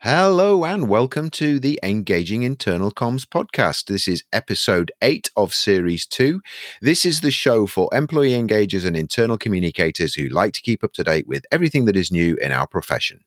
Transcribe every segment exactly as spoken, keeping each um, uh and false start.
Hello and welcome to the Engaging Internal Comms podcast. This is episode eight of series two. This is the show for employee engagers and internal communicators who like to keep up to date with everything that is new in our profession.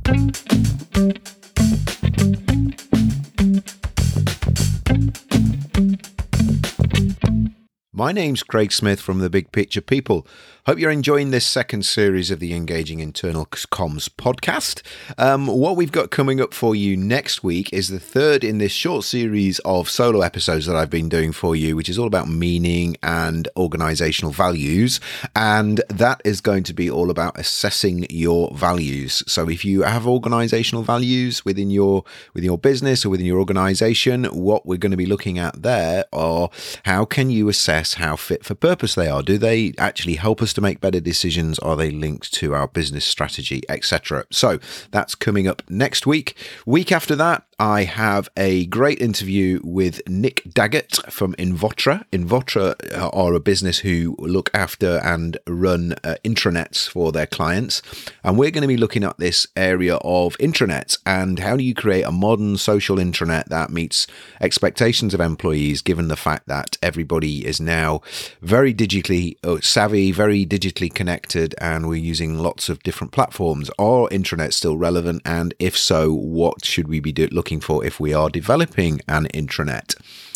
My name's Craig Smith from The Big Picture People. Hope you're enjoying this second series of the Engaging Internal Comms podcast. Um, what we've got coming up for you next week is the third in this short series of solo episodes that I've been doing for you, which is all about meaning and organizational values. And that is going to be all about assessing your values. So if you have organizational values within your, within your business or within your organization, what we're going to be looking at there are how can you assess how fit for purpose they are. Do they actually help us to make better decisions? Are they linked to our business strategy, et cetera? So that's coming up next week. Week after that, I have a great interview with Nick Daggett from Invotra. Invotra are a business who look after and run uh, intranets for their clients. And we're going to be looking at this area of intranets and how do you create a modern social intranet that meets expectations of employees, given the fact that everybody is now very digitally savvy, very digitally connected, and we're using lots of different platforms. Are intranets still relevant? And if so, what should we be do- looking for if we are developing an intranet?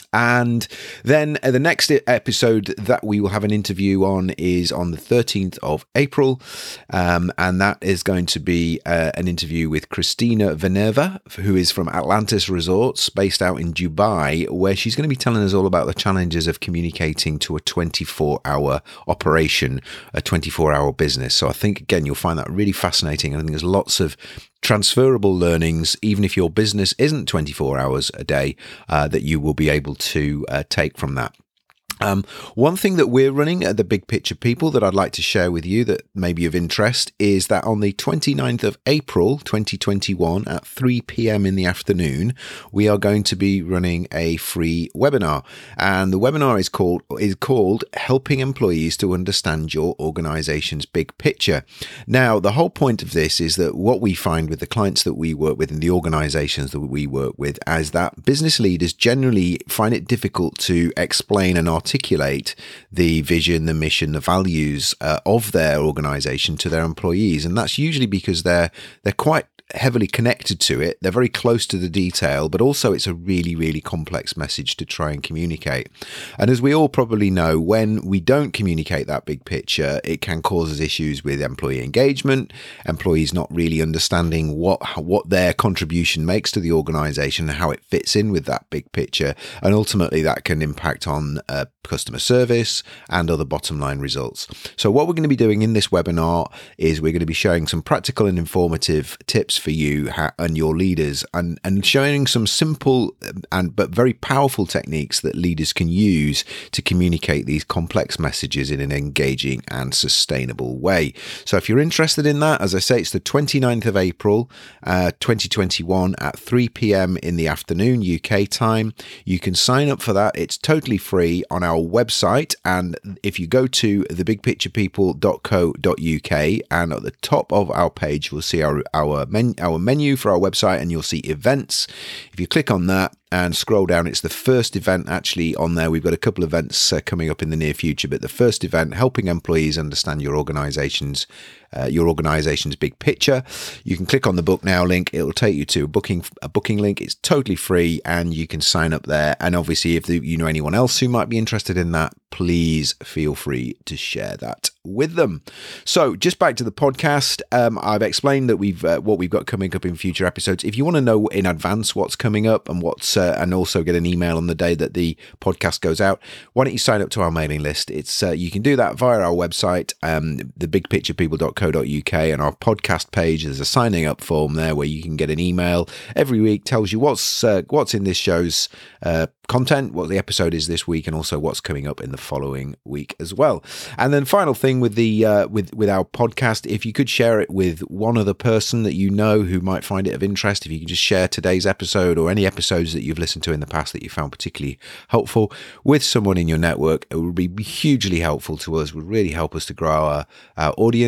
And then the next episode that we will have an interview on is on the thirteenth of April. Um, and that is going to be uh, an interview with Christina Veneva, who is from Atlantis Resorts, based out in Dubai, where she's going to be telling us all about the challenges of communicating to a twenty-four hour operation, a twenty-four hour business. So I think, again, you'll find that really fascinating. And I think there's lots of transferable learnings, even if your business isn't twenty-four hours a day, uh, that you will be able to uh, take from that. Um, one thing that we're running at the Big Picture People that I'd like to share with you that may be of interest is that on the twenty-ninth of April, twenty twenty-one at three p.m. in the afternoon, we are going to be running a free webinar. And the webinar is called, is called Helping Employees to Understand Your Organization's Big Picture. Now, the whole point of this is that what we find with the clients that we work with and the organizations that we work with is that business leaders generally find it difficult to explain and articulate articulate the vision, the mission, the values uh, of their organization to their employees. And that's usually because they're they're quite heavily connected to it. They're very close to the detail, but also it's a really, really complex message to try and communicate. And as we all probably know, when we don't communicate that big picture, it can cause us issues with employee engagement, employees not really understanding what what their contribution makes to the organization and how it fits in with that big picture. And ultimately that can impact on uh, customer service and other bottom line results. So what we're going to be doing in this webinar is we're going to be showing some practical and informative tips for you and your leaders, and, and showing some simple and but very powerful techniques that leaders can use to communicate these complex messages in an engaging and sustainable way. So if you're interested in that, as I say, it's the twenty-ninth of April, uh, twenty twenty-one at three p.m. in the afternoon U K time. You can sign up for that. It's totally free on our website, and if you go to the big picture people dot co dot uk, and at the top of our page you'll see our our menu our menu for our website, and you'll see events. If you click on that and scroll down, it's the first event actually on there. We've got a couple of events uh, coming up in the near future, but the first event, helping employees understand your organization's uh, your organization's big picture. You can click on the book now link. It will take you to a booking a booking link. It's totally free, and you can sign up there. And obviously, if the, you know anyone else who might be interested in that, please feel free to share that with them. So just back to the podcast. Um, I've explained that we've uh, what we've got coming up in future episodes. If you want to know in advance what's coming up and what's uh, and also get an email on the day that the podcast goes out, why don't you sign up to our mailing list? It's uh, you can do that via our website, um, the big picture people dot co dot uk, and our podcast page. There's a signing up form there where you can get an email every week, tells you what's uh, what's in this show's uh, content, what the episode is this week, and also what's coming up in the following week as well. And then final thing with the uh, with with our podcast, if you could share it with one other person that you know who might find it of interest, if you could just share today's episode or any episodes that you've listened to in the past that you found particularly helpful with someone in your network, it would be hugely helpful to us, would really help us to grow our, our audience.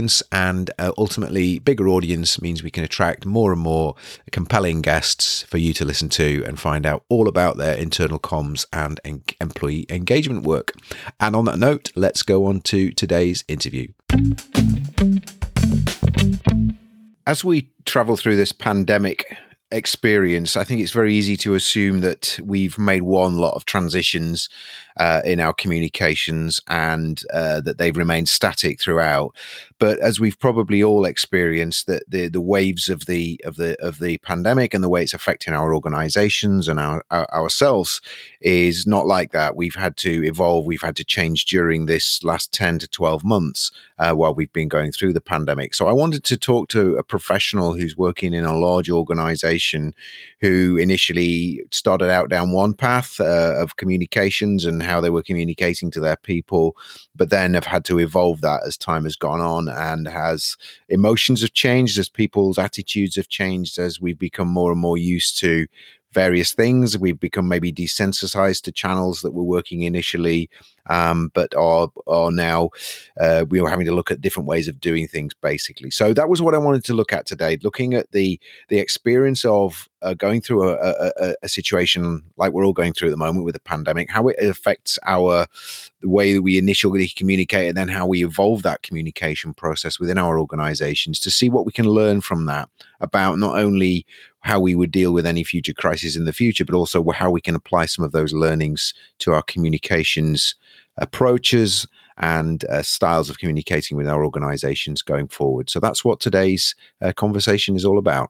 and uh, ultimately bigger audience means we can attract more and more compelling guests for you to listen to and find out all about their internal comms and en- employee engagement work. And on that note, let's go on to today's interview. As we travel through this pandemic experience, I think it's very easy to assume that we've made one lot of transitions uh, in our communications and uh, that they've remained static throughout. But as we've probably all experienced, that the the waves of the of the of the pandemic and the way it's affecting our organizations and our, our ourselves is not like that. We've had to evolve. We've had to change during this last ten to twelve months uh, while we've been going through the pandemic. So I wanted to talk to a professional who's working in a large organization who initially started out down one path uh, of communications and how they were communicating to their people, but then have had to evolve that as time has gone on, and has emotions have changed as people's attitudes have changed, as we've become more and more used to various things. We've become maybe desensitized to channels that were working initially, um, but are are now uh, we are having to look at different ways of doing things, basically. So that was what I wanted to look at today, looking at the the experience of uh, going through a, a, a situation like we're all going through at the moment with the pandemic, how it affects our the way that we initially communicate, and then how we evolve that communication process within our organizations, to see what we can learn from that about not only how we would deal with any future crises in the future, but also how we can apply some of those learnings to our communications approaches and uh, styles of communicating with our organizations going forward. So that's what today's uh, conversation is all about.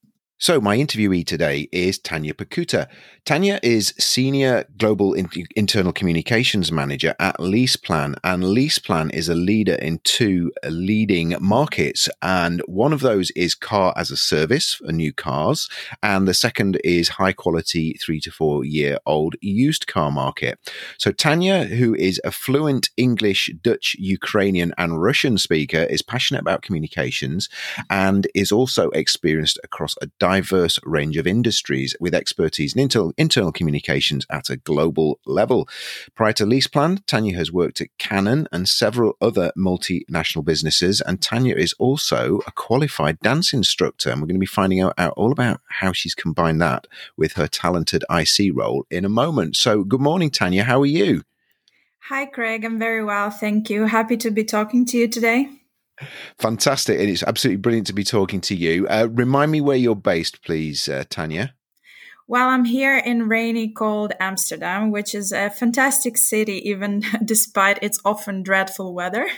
So my interviewee today is Tanya Pakuta. Tanya is Senior Global In- Internal Communications Manager at LeasePlan, and LeasePlan is a leader in two leading markets, and one of those is car as a service for new cars, and the second is high quality three to four year old used car market. So Tanya, who is a fluent English, Dutch, Ukrainian, and Russian speaker, is passionate about communications and is also experienced across a diverse range of industries with expertise in inter- internal communications at a global level. Prior to LeasePlan, Tanya has worked at Canon and several other multinational businesses, and Tanya is also a qualified dance instructor, and we're going to be finding out, out all about how she's combined that with her talented I C role in a moment. So good morning, Tanya. How are you? Hi, Craig. I'm very well. Thank you. Happy to be talking to you today. Fantastic. And it's absolutely brilliant to be talking to you. Uh, remind me where you're based, please, uh, Tanya. Well, I'm here in rainy, cold Amsterdam, which is a fantastic city, even despite its often dreadful weather.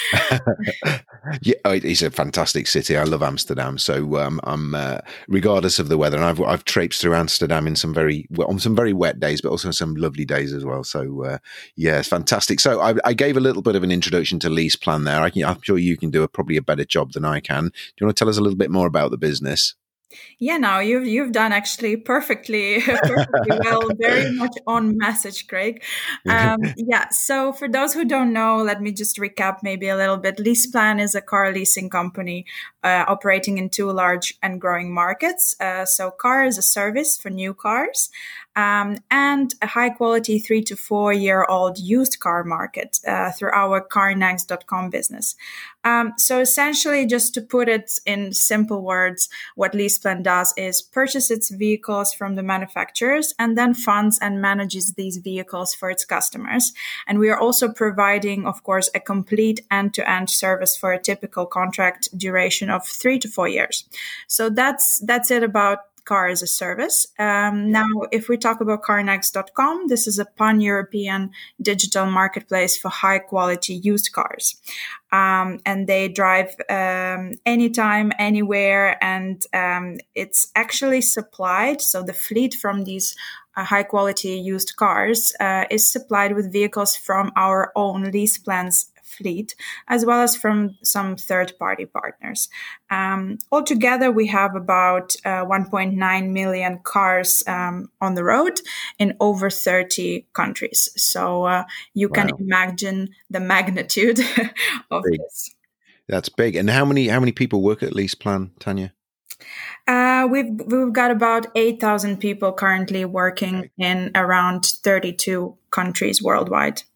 Yeah, it's a fantastic city. I love Amsterdam. So um, I'm, uh, regardless of the weather, and I've I've traipsed through Amsterdam in some very on some very wet days, but also some lovely days as well. So uh, yeah, it's fantastic. So I, I gave a little bit of an introduction to LeasePlan there. I can, I'm sure you can do a probably a better job than I can. Do you want to tell us a little bit more about the business? Yeah, no, you've you've done actually perfectly, perfectly well, very much on message, Craig. Um, yeah. So for those who don't know, let me just recap maybe a little bit. LeasePlan is a car leasing company uh, operating in two large and growing markets. Uh, so car as a service for new cars, um, and a high quality three to four year old used car market uh, through our car next dot com business. Um, so essentially, just to put it in simple words, what LeasePlan does is purchase its vehicles from the manufacturers and then funds and manages these vehicles for its customers. And we are also providing, of course, a complete end-to-end service for a typical contract duration of three to four years. So that's that's it about car as a service. Um, now, if we talk about car next dot com, this is a pan-European digital marketplace for high-quality used cars. Um, and they drive um, anytime, anywhere, and um, it's actually supplied. So the fleet from these uh, high-quality used cars uh, is supplied with vehicles from our own LeasePlan's fleet, as well as from some third-party partners. Um, altogether, we have about uh, one point nine million cars um, on the road in over thirty countries. So uh, you wow. can imagine the magnitude of big. this. That's big. And how many how many people work at LeasePlan, Tanya? Uh, we've we've got about eight thousand people currently working okay. in around thirty-two countries worldwide.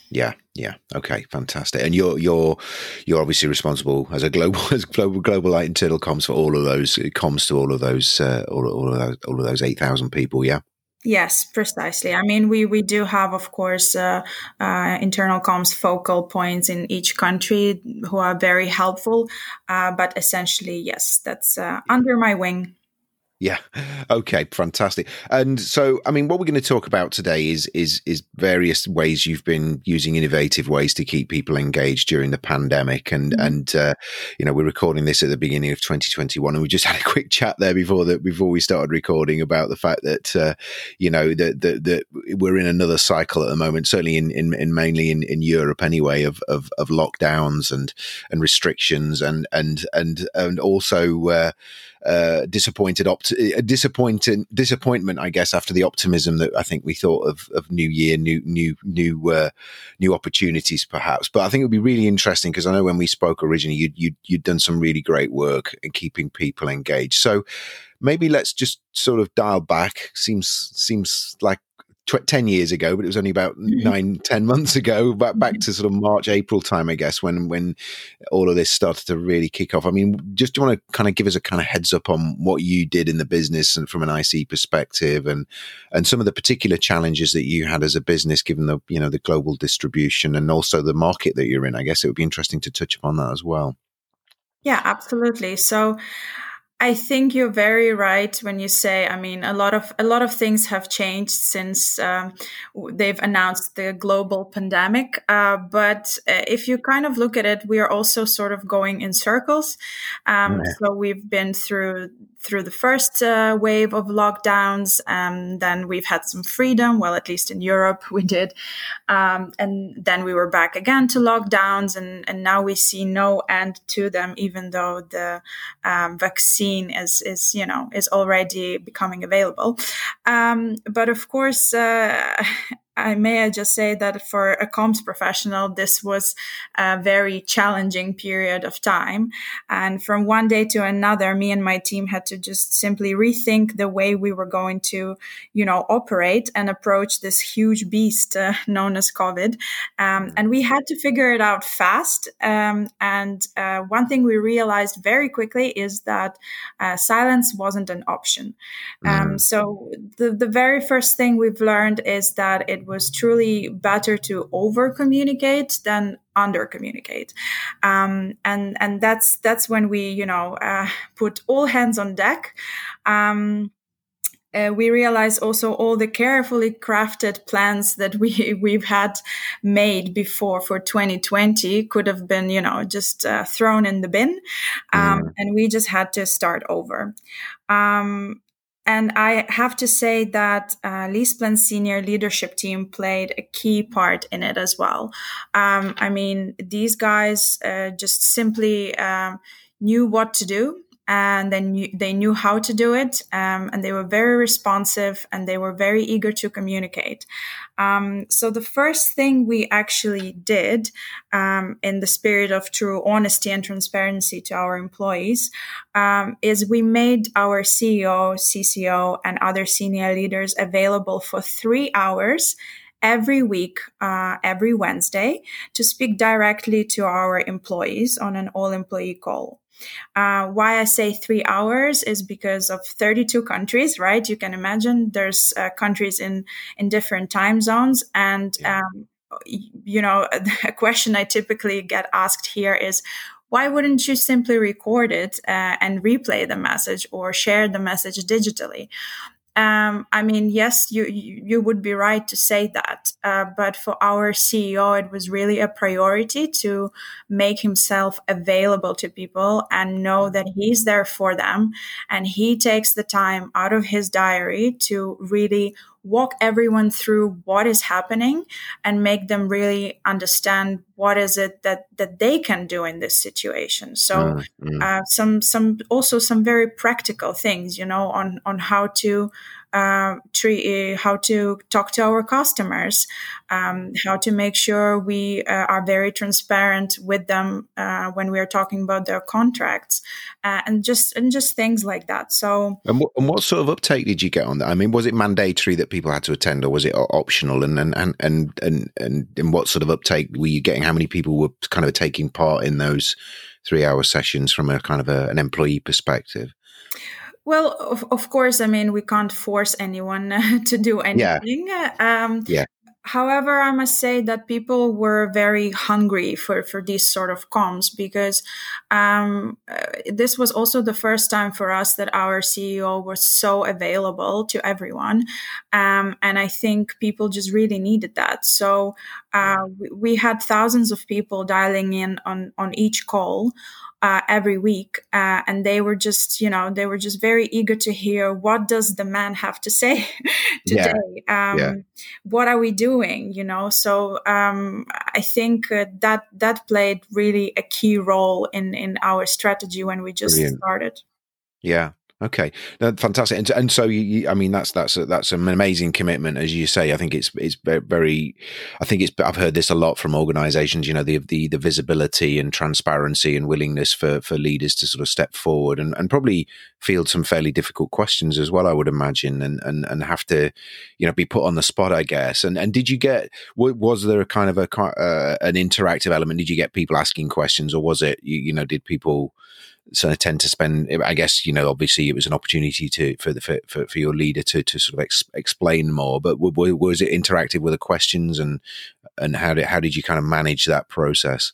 Yeah, yeah. Okay, fantastic. And you're you're you're obviously responsible as a global as global global like internal comms for all of those comms to all of those uh, all, all of those all of those eight thousand people. Yeah. Yes, precisely. I mean, we, we do have, of course, uh, uh, internal comms focal points in each country who are very helpful. Uh, but essentially, yes, that's uh, under my wing. Yeah. Okay. Fantastic. And so, I mean, what we're going to talk about today is is is various ways you've been using innovative ways to keep people engaged during the pandemic. And mm-hmm. and uh, you know, we're recording this at the beginning of twenty twenty-one, and we just had a quick chat there before that before we started recording about the fact that uh, you know that that that we're in another cycle at the moment, certainly in in, in mainly in, in Europe anyway, of, of of lockdowns and and restrictions and and and and also. Uh, Uh, disappointed, opt- uh, disappointed, disappointment, I guess, after the optimism that I think we thought of, of new year, new, new, new, uh, new opportunities, perhaps. But I think it would be really interesting because I know when we spoke originally, you'd, you'd, you'd done some really great work in keeping people engaged. So maybe let's just sort of dial back. Seems seems like ten years ago, but it was only about nine, ten months ago, back back to sort of March, April time, I guess, when when all of this started to really kick off. I mean, just do you want to kind of give us a kind of heads up on what you did in the business and from an I C perspective, and and some of the particular challenges that you had as a business, given the you know the global distribution and also the market that you're in? I guess it would be interesting to touch upon that as well. Yeah, absolutely. So. I think you're very right when you say, I mean, a lot of a lot of things have changed since um, they've announced the global pandemic. Uh, but if you kind of look at it, we are also sort of going in circles. Um, yeah. So we've been through through the first uh, wave of lockdowns, and then we've had some freedom. Well, at least in Europe, we did. Um, and then we were back again to lockdowns, and, and now we see no end to them, even though the um, vaccine is is you know is already becoming available. Um, but of course, uh, I may I just say that for a comms professional, this was a very challenging period of time. And from one day to another, me and my team had to just simply rethink the way we were going to, you know, operate and approach this huge beast uh, known as COVID. Um, and we had to figure it out fast. Um, and uh, one thing we realized very quickly is that uh, silence wasn't an option. Um, mm. So the, the very first thing we've learned is that it was truly better to over communicate than under communicate. Um, and, and that's, that's when we, you know, uh, put all hands on deck. Um, Uh, we realize also all the carefully crafted plans that we, we've had made before for twenty twenty could have been, you know, just uh, thrown in the bin. Um, mm. And we just had to start over. Um, and I have to say that uh, LeasePlan's senior leadership team played a key part in it as well. Um, I mean, these guys uh, just simply um, knew what to do. And then they, they knew how to do it, um, and they were very responsive, and they were very eager to communicate. Um, so the first thing we actually did, um, in the spirit of true honesty and transparency to our employees, um, is we made our C E O, C C O, and other senior leaders available for three hours every week, uh, every Wednesday, to speak directly to our employees on an all-employee call. Uh, why I say three hours is because of thirty-two countries, right? You can imagine there's uh, countries in, in different time zones. And, um, you know, a question I typically get asked here is, why wouldn't you simply record it uh, and replay the message or share the message digitally? Um, I mean, yes, you, you would be right to say that. Uh, but for our C E O, it was really a priority to make himself available to people and know that he's there for them. And he takes the time out of his diary to really walk everyone through what is happening and make them really understand what is it that, that they can do in this situation. So mm-hmm. uh, some some also some very practical things, you know, on, on how to uh, treat, how to talk to our customers, um, how to make sure we uh, are very transparent with them uh, when we are talking about their contracts, uh, and just and just things like that. So, and what, and what sort of uptake did you get on that? I mean, was it mandatory that people had to attend, or was it optional? And and and and and, and, and what sort of uptake were you getting? How many people were kind of taking part in those three-hour sessions from a kind of a, an employee perspective? Well, of, of course, I mean, we can't force anyone to do anything. Yeah. Um, yeah. However, I must say that people were very hungry for, for these sort of comms, because um, uh, this was also the first time for us that our C E O was so available to everyone. Um, and I think people just really needed that. So uh, we, we had thousands of people dialing in on, on each call. Uh, every week, uh, and they were just, you know, they were just very eager to hear, what does the man have to say today? Yeah. Um, yeah. What are we doing? You know, so um, I think uh, that that played really a key role in in our strategy when we just Brilliant. started. Yeah. Okay, no, fantastic. And, and so, you, you, I mean, that's that's a, that's an amazing commitment, as you say. I think it's it's very, I think it's. I've heard this a lot from organisations. You know, the the the visibility and transparency and willingness for for leaders to sort of step forward and, and probably field some fairly difficult questions as well, I would imagine, and and and have to, you know, be put on the spot, I guess. And and did you get? Was there a kind of a uh, an interactive element? Did you get people asking questions, or was it you, you know, did people So I tend to spend, I guess, you know, obviously it was an opportunity to for the for, for your leader to to sort of ex, explain more. But w- was it interactive with the questions, and and how did how did you kind of manage that process?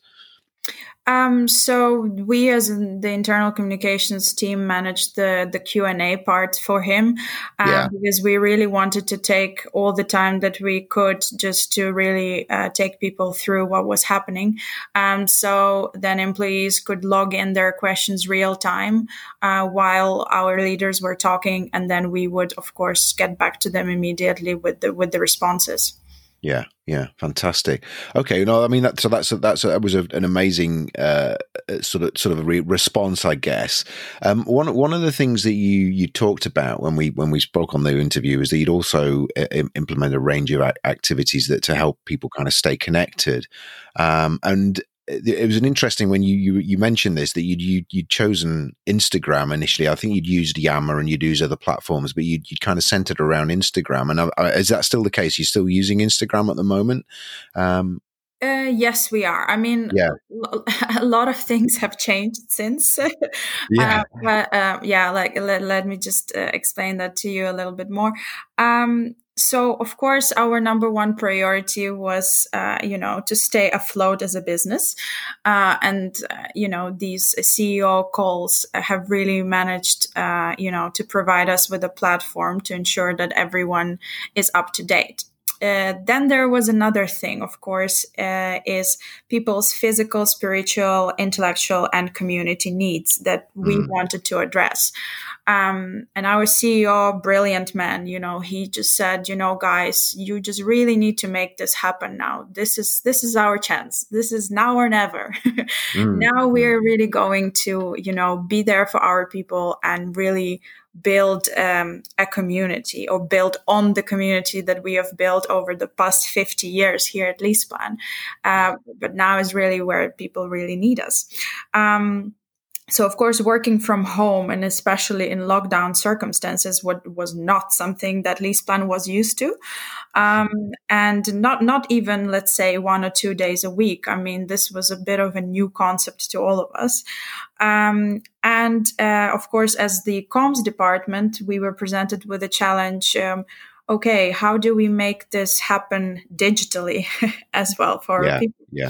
Um, so we, as in the internal communications team, managed the the Q and A part for him, um, yeah. because we really wanted to take all the time that we could just to really uh, take people through what was happening. Um, so then employees could log in their questions real time uh, while our leaders were talking, and then we would, of course, get back to them immediately with the with the responses. Yeah, yeah, fantastic. Okay, no, I mean that. So that's that's that was a, an amazing uh, sort of sort of a re- response, I guess. Um, one one of the things that you you talked about when we when we spoke on the interview is that you'd also uh, implement a range of activities that to help people kind of stay connected, um, and it was an interesting when you, you you mentioned this that you'd, you'd you'd chosen Instagram initially. I think you'd used Yammer and you'd use other platforms, but you'd, you'd kind of centered around Instagram. And uh, is that still the case? You're still using Instagram at the moment? Um, uh, yes, we are. I mean, yeah. a lot of things have changed since. yeah, uh, but uh, yeah, like let, let me just uh, explain that to you a little bit more. Um, So, of course, our number one priority was, uh, you know, to stay afloat as a business. Uh, and, uh, you know, these C E O calls have really managed, uh, you know, to provide us with a platform to ensure that everyone is up to date. Uh, then there was another thing, of course, uh, is people's physical, spiritual, intellectual, and community needs that we mm. wanted to address. Um, and our C E O, brilliant man, you know, he just said, you know, guys, you just really need to make this happen now. This is, this is our chance. This is now or never. mm. Now we're really going to, you know, be there for our people and really build um, a community or build on the community that we have built over the past fifty years here at LeasePlan. Uh, but now is really where people really need us. Um, So, of course, working from home and especially in lockdown circumstances what was not something that LeasePlan was used to. Um, and not not even, let's say, one or two days a week. I mean, this was a bit of a new concept to all of us. Um, and, uh, of course, as the comms department, we were presented with a challenge. Um, okay, how do we make this happen digitally as well for yeah, our people? Yeah.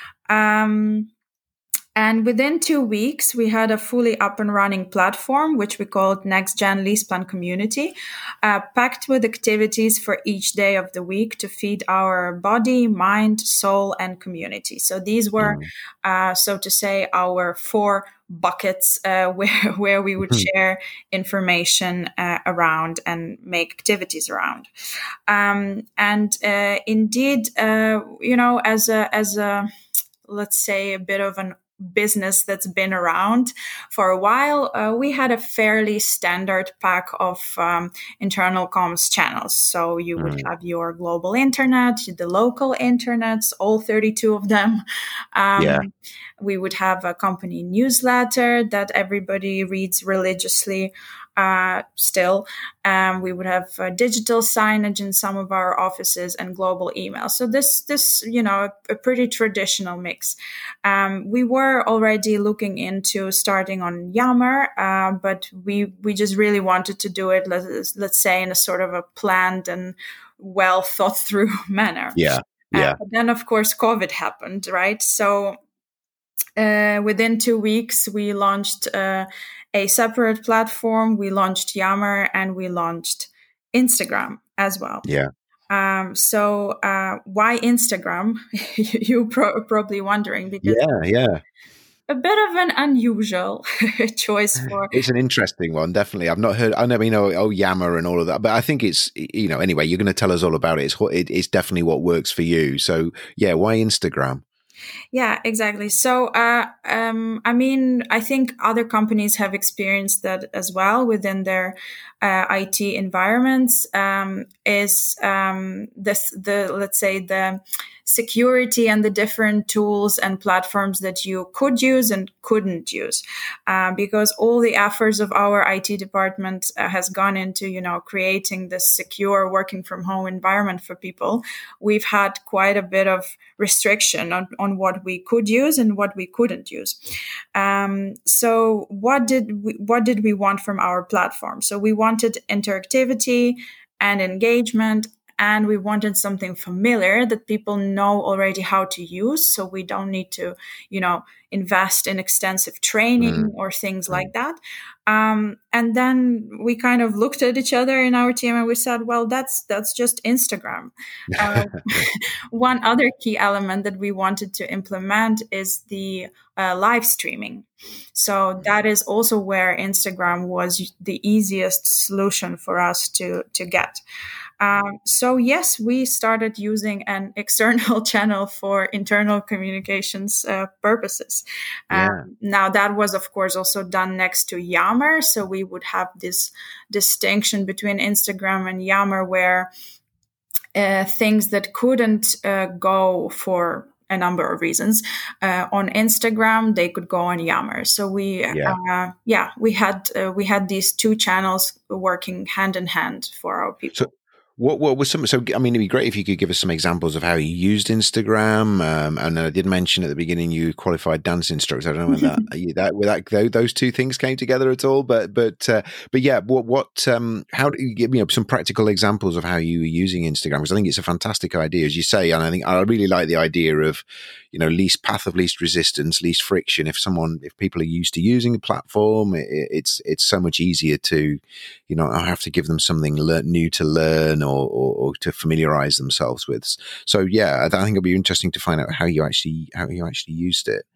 Um, And within two weeks, we had a fully up and running platform, which we called Next Gen LeasePlan Community, uh, packed with activities for each day of the week to feed our body, mind, soul, and community. So these were, mm. uh, so to say, our four buckets uh, where where we would mm-hmm. share information uh, around and make activities around. Um, and uh, indeed, uh, you know, as a as a let's say a bit of an business that's been around for a while, uh, we had a fairly standard pack of um, internal comms channels. So you would Mm. have your global internet, the local internets, all thirty-two of them. Um, Yeah. We would have a company newsletter that everybody reads religiously. Uh, still, um, we would have uh, digital signage in some of our offices and global email. So this, this, you know, a, a pretty traditional mix. Um, we were already looking into starting on Yammer, uh, but we we just really wanted to do it, let's, let's say, in a sort of a planned and well thought through manner. Yeah. Yeah. Uh, but then, of course, COVID happened, right? So uh, within two weeks, we launched uh, a separate platform. We launched Yammer and we launched Instagram as well. Yeah. Um, so uh, why Instagram? You're pro- probably wondering, because Yeah. Yeah. a bit of an unusual choice for. It's an interesting one, definitely. I've not heard. I never, you know, oh Yammer and all of that, but I think it's, you know, anyway. You're going to tell us all about it. It's it, it's definitely what works for you. So yeah, why Instagram? Yeah, exactly. So, uh, um, I mean, I think other companies have experienced that as well within their uh, I T environments. Um, is um, this the let's say the security and the different tools and platforms that you could use and couldn't use, uh, because all the efforts of our I T department uh, has gone into, you know, creating this secure working from home environment for people. We've had quite a bit of restriction on, on what we could use and what we couldn't use. Um, so what did we, what did we want from our platform? So we wanted interactivity and engagement, and we wanted something familiar that people know already how to use. So we don't need to, you know, invest in extensive training Mm. or things like that. Um, and then we kind of looked at each other in our team and we said, well, that's, that's just Instagram. Uh, one other key element that we wanted to implement is the uh, live streaming. So that is also where Instagram was the easiest solution for us to, to get. Um, so yes, we started using an external channel for internal communications uh, purposes. Yeah. Um, now that was, of course, also done next to Yammer. So we would have this distinction between Instagram and Yammer, where uh, things that couldn't uh, go for a number of reasons uh, on Instagram, they could go on Yammer. So we, Yeah. uh, yeah, we had uh, we had these two channels working hand in hand for our people. So what what was some? So I mean, it'd be great if you could give us some examples of how you used Instagram. Um, and I did mention at the beginning you qualified dance instructor. I don't know whether that that whether that those two things came together at all. But but uh, but yeah, what what um, how do you give me, you know, some practical examples of how you were using Instagram? Because I think it's a fantastic idea, as you say, and I think I really like the idea of, you know, least path of least resistance, least friction. If someone, if people are used to using a platform, it, it's it's so much easier to, you know, I have to give them something le- new to learn or, or, or to familiarize themselves with. So yeah, I think it'll be interesting to find out how you actually how you actually used it.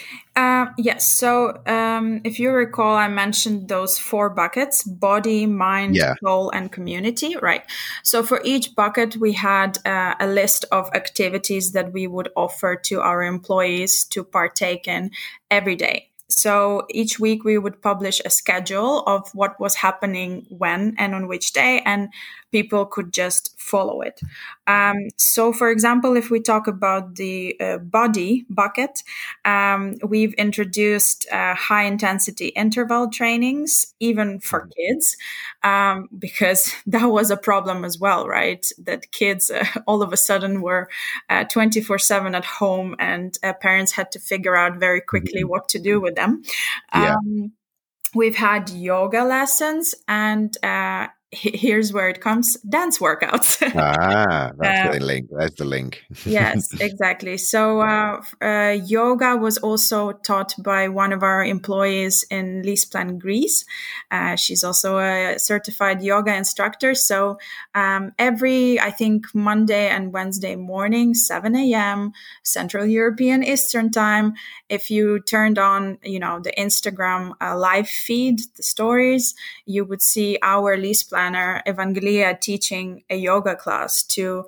Uh, yes. So um, if you recall, I mentioned those four buckets: body, mind, Yeah. soul, and community. Right. So for each bucket, we had uh, a list of activities that we would offer to our employees to partake in every day. So each week we would publish a schedule of what was happening when and on which day, and people could just follow it. Um, so, for example, if we talk about the uh, body bucket, um, we've introduced uh, high intensity interval trainings, even for kids, um, because that was a problem as well, right? That kids uh, all of a sudden were uh, twenty-four seven at home, and uh, parents had to figure out very quickly Mm-hmm. what to do with them. Yeah. Um, we've had yoga lessons, and uh, here's where it comes: dance workouts. Ah, that's Uh, the link. There's the link. Yes, exactly. So uh, uh, yoga was also taught by one of our employees in Lisplan, Greece. Uh, she's also a certified yoga instructor. So um, every, I think, Monday and Wednesday morning, seven a.m. Central European Eastern Time, if you turned on, you know, the Instagram uh, live feed, the stories, you would see our Lisplanner, Evangelia, teaching a yoga class to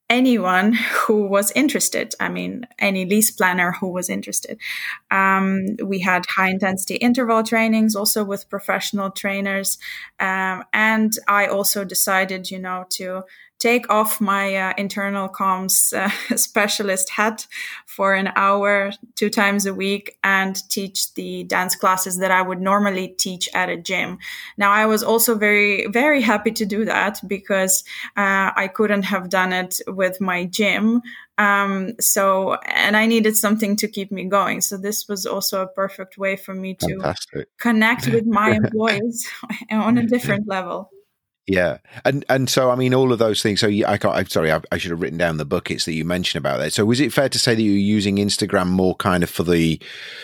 anyone who was interested. I mean, any lease planner who was interested. Um, we had high intensity interval trainings also with professional trainers. Um, and I also decided, you know, to take off my uh, internal comms uh, specialist hat for an hour, two times a week, and teach the dance classes that I would normally teach at a gym. Now, I was also very, very happy to do that because uh, I couldn't have done it with my gym. Um, so, and I needed something to keep me going. So this was also a perfect way for me to Fantastic. connect with my employees on a different level. Yeah. And and so, I mean, all of those things. So you, I can't, I'm sorry, I, I should have written down the buckets that you mentioned about that. So was it fair to say that you were using Instagram more kind of for the,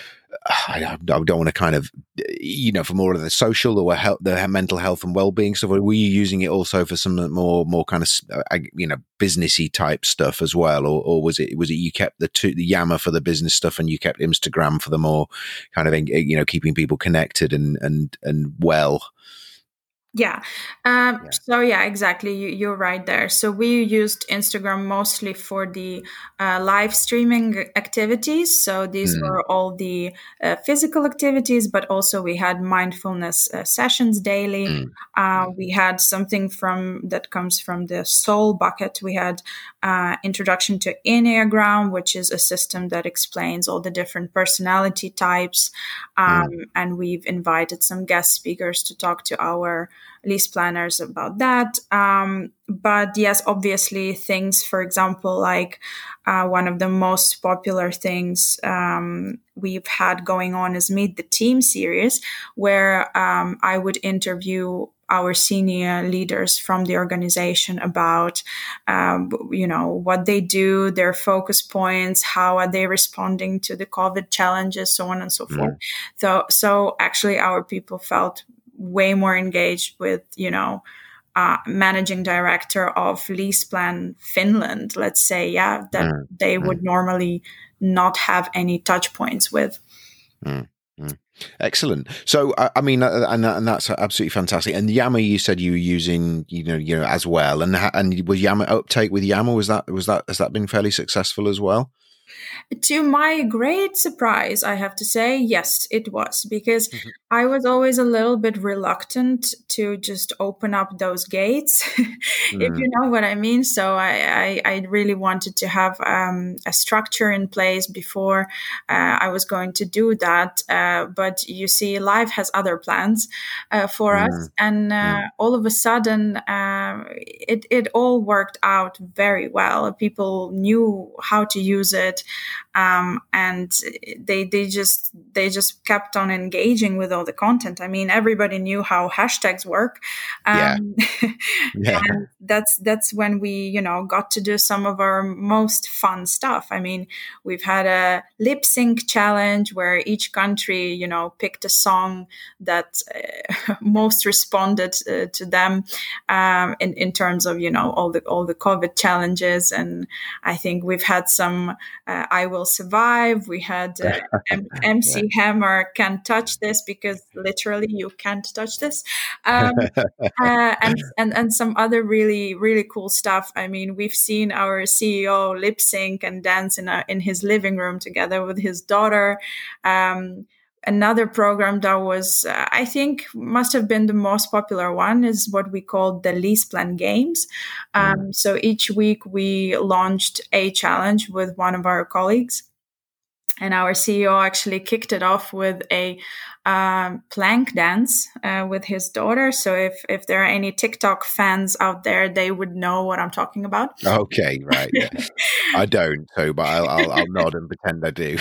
I, I don't want to kind of, you know, for more of the social or health, the mental health and well-being stuff? Or were you using it also for some more, more kind of, you know, businessy type stuff as well? Or, or was it, was it you kept the two, the Yammer for the business stuff and you kept Instagram for the more kind of, you know, keeping people connected and, and, and well? Yeah. Um, yeah. So yeah, exactly. You, you're right there. So we used Instagram mostly for the uh, live streaming activities. So these mm. were all the uh, physical activities, but also we had mindfulness uh, sessions daily. Mm. Uh, we had something from that comes from the soul bucket. We had uh, introduction to Enneagram, which is a system that explains all the different personality types. Um, mm. And we've invited some guest speakers to talk to our lease planners about that. Um, but yes, obviously things, for example, like uh, one of the most popular things um, we've had going on is Meet the Team series, where um, I would interview our senior leaders from the organization about, um, you know, what they do, their focus points, how are they responding to the COVID challenges, so on and so mm. forth. So, so actually our people felt way more engaged with, you know, uh, managing director of LeasePlan Finland, let's say, yeah, that mm. they mm. would normally not have any touch points with. Mm. Mm. Excellent. So, I, I mean, and, and that's absolutely fantastic. And Yammer, you said you were using, you know, you know, as well. And and was Yammer uptake with Yammer? Was that was that has that been fairly successful as well? To my great surprise, I have to say, yes, it was, because mm-hmm. I was always a little bit reluctant to just open up those gates, mm. if you know what I mean. So I, I, I really wanted to have um, a structure in place before uh, I was going to do that. Uh, but you see, life has other plans uh, for mm. us. And uh, mm. all of a sudden, uh, it, it all worked out very well. People knew how to use it. Um, and they they just they just kept on engaging with all the content. I mean, everybody knew how hashtags work. Um, yeah. yeah. And that's that's when we, you know, got to do some of our most fun stuff. I mean, we've had a lip sync challenge where each country, you know, picked a song that uh, most responded uh, to them um, in in terms of, you know, all the all the COVID challenges. And I think we've had some. Uh, I Will Survive. We had uh, M- MC yeah. Hammer, Can't Touch This, because literally you can't touch this. Um, uh, and, and, and some other really, really cool stuff. I mean, we've seen our C E O lip sync and dance in, a, in his living room together with his daughter. Um, Another program that was, uh, I think, must have been the most popular one is what we called the LeasePlan Games. Um, mm. So each week we launched a challenge with one of our colleagues. And our C E O actually kicked it off with a um, plank dance uh, with his daughter. So if, if there are any TikTok fans out there, they would know what I'm talking about. Okay, right. Yeah. I don't, so but I'll, I'll, I'll nod and pretend I do.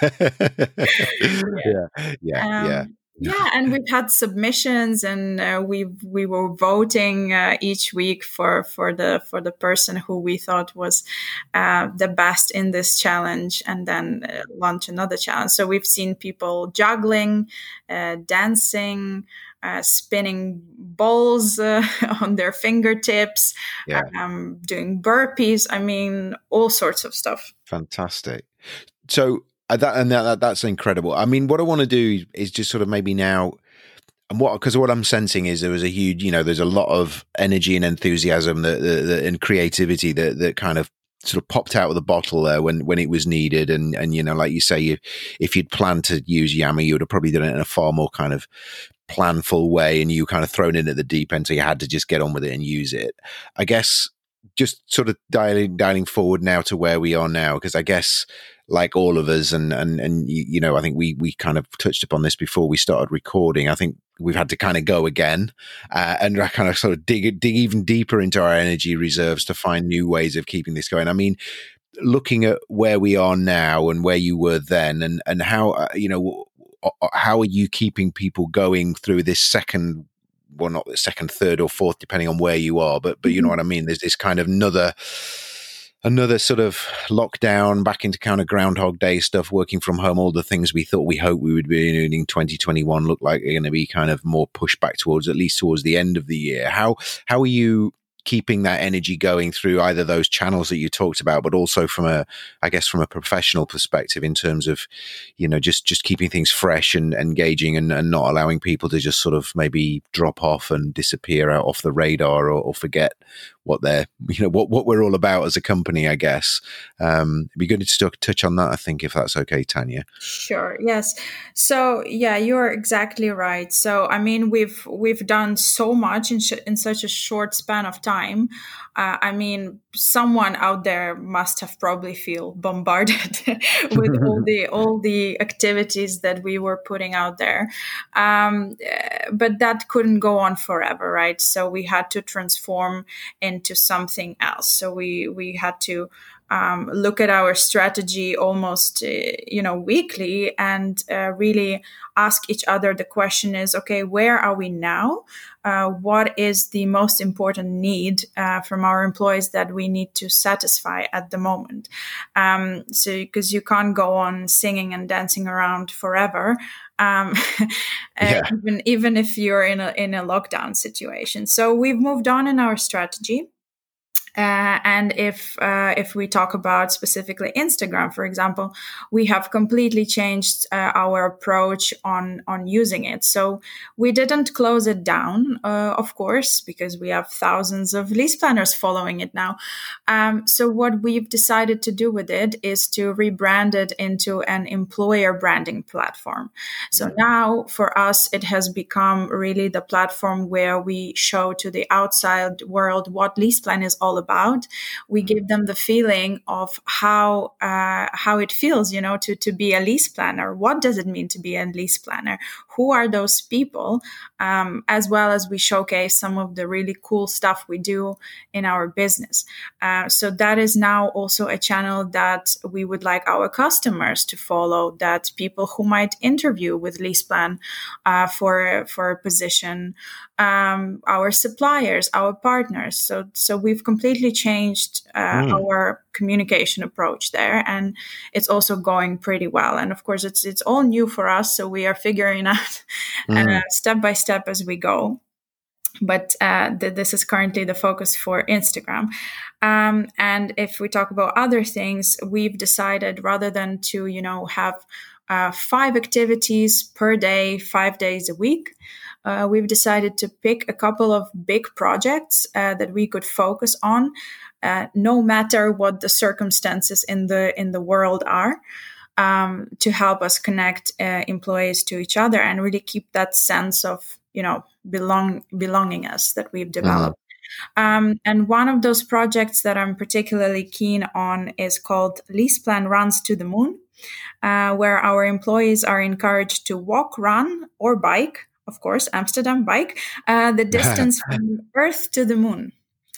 yeah, yeah, um, yeah. Yeah, and we've had submissions, and uh, we we were voting uh, each week for, for the for the person who we thought was uh, the best in this challenge, and then uh, launch another challenge. So we've seen people juggling, uh, dancing, uh, spinning balls uh, on their fingertips, yeah. um, doing burpees. I mean, all sorts of stuff. Fantastic. So. Uh, that and that, that's incredible. I mean, what I want to do is just sort of maybe now And what, because what I'm sensing is there was a huge, you know, there's a lot of energy and enthusiasm that, that, that and creativity that that kind of sort of popped out of the bottle there when when it was needed. And and you know, like you say, you if you'd planned to use Yammer, you would have probably done it in a far more kind of planful way, and you kind of thrown in at the deep end, so you had to just get on with it and use it. I guess just sort of dialing dialing forward now to where we are now, because I guess, like all of us, and and and you know, I think we we kind of touched upon this before we started recording. I think we've had to kind of go again uh, and kind of sort of dig dig even deeper into our energy reserves to find new ways of keeping this going. I mean, looking at where we are now and where you were then, and and how uh, you know, how are you keeping people going through this second? Well, not the second, third, or fourth, depending on where you are, but but you know what I mean. There's this kind of another. Another sort of lockdown, back into kind of Groundhog Day stuff, working from home, all the things we thought we hoped we would be doing in twenty twenty-one look like they're going to be kind of more pushed back towards, at least towards the end of the year. How how are you keeping that energy going through either those channels that you talked about, but also from a, I guess, from a professional perspective in terms of, you know, just, just keeping things fresh and engaging, and, and not allowing people to just sort of maybe drop off and disappear out off the radar, or, or forget what they're, you know, what, what we're all about as a company, I guess. Um, it'd be good to still touch on that, I think, if that's okay, Tanya. Sure. Yes. So yeah, you're exactly right. So, I mean, we've, we've done so much in, sh- in such a short span of time. Uh, I mean, someone out there must have probably feel bombarded with all the, all the activities that we were putting out there. Um, but that couldn't go on forever, right? So we had to transform into something else. So we, we had to, Um, look at our strategy almost, uh, you know, weekly, and uh, really ask each other the question is, okay, where are we now? Uh, what is the most important need uh, from our employees that we need to satisfy at the moment? Um, so, because you can't go on singing and dancing around forever. Um, yeah. uh, even even if you're in a in a lockdown situation. So we've moved on in our strategy. Uh, and if uh, if we talk about specifically Instagram, for example, we have completely changed uh, our approach on on using it. So we didn't close it down, uh, of course, because we have thousands of lease planners following it now. Um, so what we've decided to do with it is to rebrand it into an employer branding platform. So mm-hmm. now for us, it has become really the platform where we show to the outside world what LeasePlan is all about. About. We give them the feeling of how uh, how it feels, you know, to to be a lease planner. What does it mean to be a lease planner? Who are those people? Um, as well as we showcase some of the really cool stuff we do in our business. Uh, so that is now also a channel that we would like our customers to follow. That people who might interview with LeasePlan uh, for for a position, um, our suppliers, our partners. So so we've completely changed uh, mm. our communication approach there, and it's also going pretty well. And of course, it's it's all new for us, so we are figuring out mm. uh, step by step as we go. But uh, th- this is currently the focus for Instagram. Um, and if we talk about other things, we've decided rather than to you know have uh, five activities per day, five days a week. Uh, we've decided to pick a couple of big projects uh, that we could focus on, uh, no matter what the circumstances in the in the world are, um, to help us connect uh, employees to each other and really keep that sense of you know belong belongingness that we've developed. Mm-hmm. Um, and one of those projects that I'm particularly keen on is called LeasePlan Runs to the Moon, uh, where our employees are encouraged to walk, run, or bike. Of course, Amsterdam bike, uh, the distance from Earth to the moon.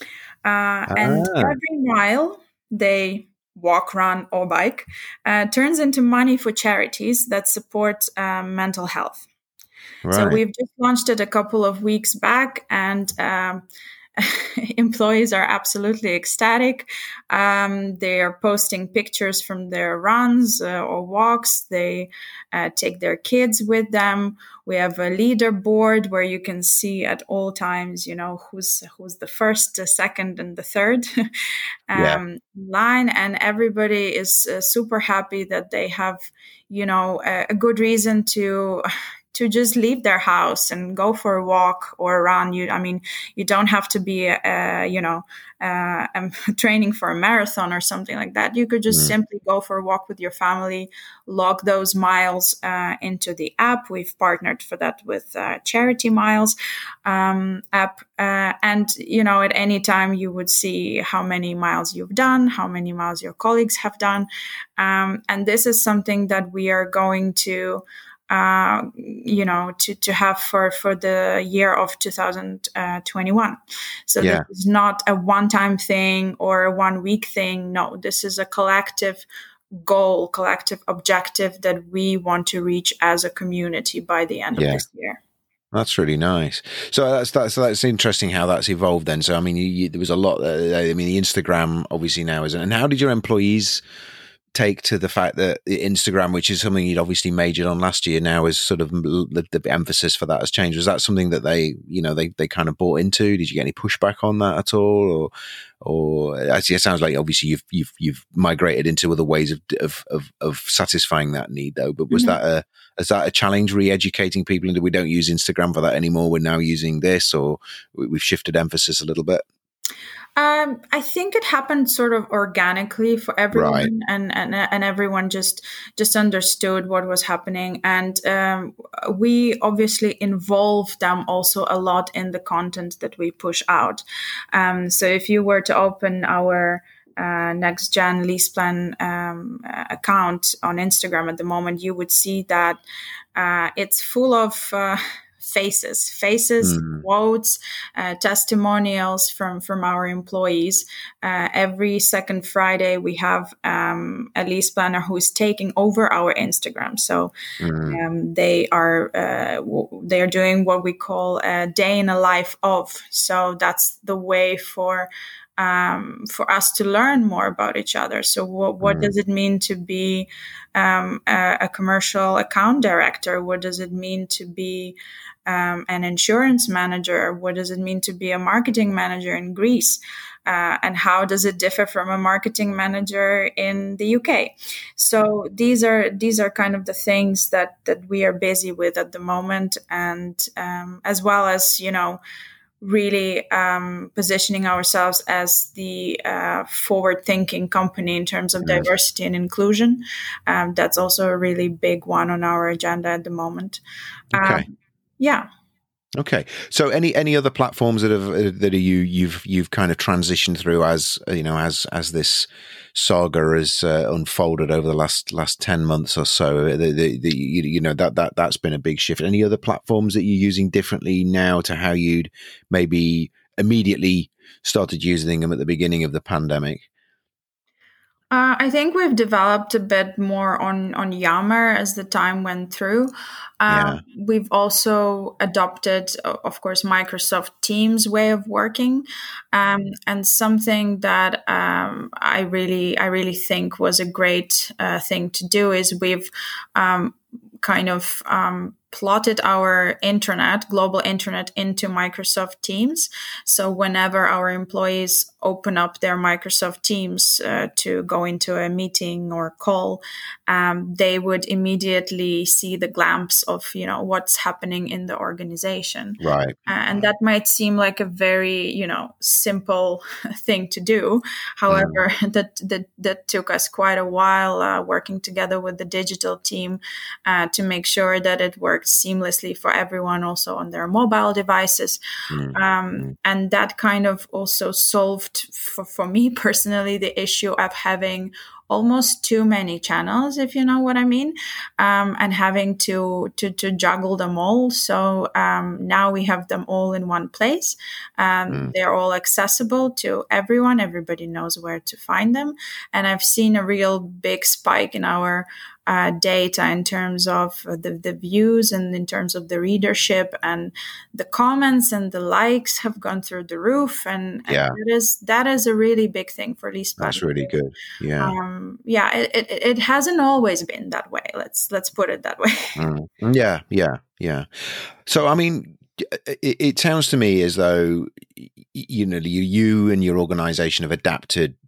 Uh, ah. And every mile they walk, run, or bike uh, turns into money for charities that support um, mental health. Right. So we've just launched it a couple of weeks back, and um, employees are absolutely ecstatic. Um, they are posting pictures from their runs uh, or walks. They uh, take their kids with them. We have a leaderboard where you can see at all times, you know, who's who's the first, the second, and the third um, yeah. line. And everybody is uh, super happy that they have, you know, a, a good reason to to just leave their house and go for a walk or a run. You, I mean, you don't have to be, uh, you know, uh, um, training for a marathon or something like that. You could just mm. simply go for a walk with your family, log those miles uh, into the app. We've partnered for that with uh, Charity Miles um, app. Uh, and, you know, at any time you would see how many miles you've done, how many miles your colleagues have done. Um, and this is something that we are going to Uh, you know, to, to have for, for the year of two thousand twenty-one. So yeah. This is not a one-time thing or a one-week thing. No, this is a collective goal, collective objective that we want to reach as a community by the end yeah. of this year. That's really nice. So that's that's that's interesting how that's evolved. Then, so I mean, you, you, there was a lot. Uh, I mean, the Instagram obviously now isn't. And how did your employees take to the fact that Instagram, which is something you'd obviously majored on last year, now is sort of the, the emphasis for that has changed? Was that something that they, you know, they, they kind of bought into? Did you get any pushback on that at all? Or, or actually, it sounds like obviously you've, you've, you've migrated into other ways of, of, of, of satisfying that need though. But was mm-hmm. that a, is that a challenge re-educating people into, we don't use Instagram for that anymore, we're now using this, or we've shifted emphasis a little bit? Um, I think it happened sort of organically for everyone, right. and, and and everyone just just understood what was happening, and um, we obviously involve them also a lot in the content that we push out. Um, so if you were to open our uh, Next Gen LeasePlan um, account on Instagram at the moment, you would see that uh, it's full of Uh, faces, faces, mm. quotes, uh, testimonials from, from our employees. Uh, every second Friday, we have um, a lease planner who is taking over our Instagram. So mm. um, they are uh, w- they are doing what we call a day in a life of. So that's the way for um, for us to learn more about each other. So what, what mm. does it mean to be um, a, a commercial account director? What does it mean to be Um, an insurance manager? What does it mean to be a marketing manager in Greece? Uh, and how does it differ from a marketing manager in the U K? So these are these are kind of the things that that we are busy with at the moment, and um, as well as, you know, really um, positioning ourselves as the uh, forward-thinking company in terms of diversity and inclusion. Um, that's also a really big one on our agenda at the moment. Okay. Um, Yeah. Okay. So any any other platforms that have that are you you've you've kind of transitioned through as you know as as this saga has uh, unfolded over the last last ten months or so? The, the, the, you, you know that that that's been a big shift. Any other platforms that you're using differently now to how you'd maybe immediately started using them at the beginning of the pandemic? Uh, I think we've developed a bit more on, on Yammer as the time went through. Um, yeah. We've also adopted, of course, Microsoft Teams way of working, um, and something that um, I really, I really think was a great uh, thing to do is we've um, kind of um, plotted our internet, global internet, into Microsoft Teams. So whenever our employees open up their Microsoft Teams uh, to go into a meeting or call, um, they would immediately see the glimpse of, you know, what's happening in the organization. Right. Uh, and that might seem like a very, you know, simple thing to do. However, mm. that, that that took us quite a while uh, working together with the digital team uh, to make sure that it worked seamlessly for everyone, also on their mobile devices. Mm. Um, mm. And that kind of also solved, for, for me personally, the issue of having almost too many channels, if you know what I mean, um, and having to, to to juggle them all. So um, now we have them all in one place. Um, mm. They're all accessible to everyone. Everybody knows where to find them. And I've seen a real big spike in our uh, data in terms of the, the views and in terms of the readership, and the comments and the likes have gone through the roof. And, yeah. and that is that is a really big thing for LeasePlan. That's really good. Yeah. Um, yeah, it, it it hasn't always been that way. Let's let's put it that way. Mm. Yeah, yeah, yeah. So, I mean, it, it sounds to me as though you know you, you and your organization have adapted